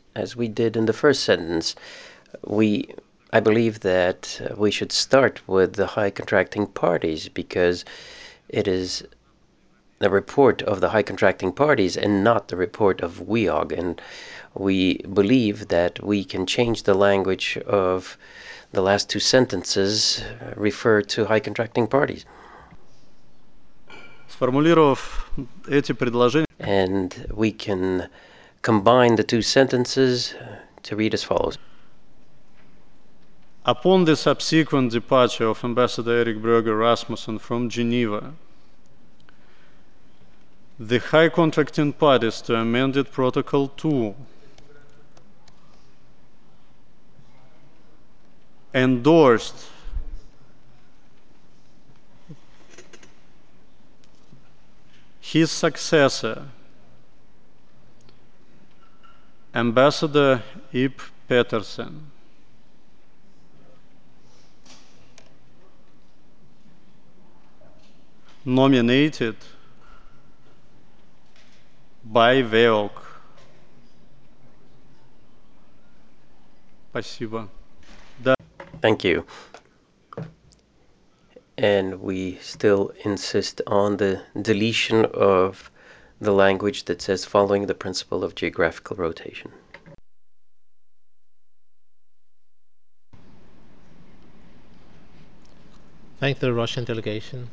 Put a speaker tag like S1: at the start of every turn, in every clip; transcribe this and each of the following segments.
S1: as we did in the first sentence. I believe that we should start with the high contracting parties because it is the report of the high contracting parties and not the report of WEOG. And we believe that we can change the language of the last two sentences refer to high contracting parties.
S2: Сформулировав эти предложения,
S1: and we can combine the two sentences to read as follows.
S2: upon the subsequent departure of Ambassador Erik Berger Rasmussen from Geneva, the High Contracting Parties to amended Protocol 2 endorsed his successor, Ambassador Ib Petersen, nominated by WEOG. Спасибо.
S1: Thank you. And we still insist on the deletion of the language that says following the principle of geographical rotation.
S3: Thank the Russian delegation.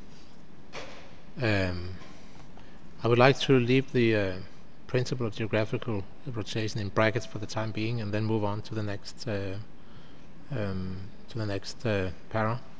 S3: I would like to leave the principle of geographical rotation in brackets for the time being, and then move on to the next para.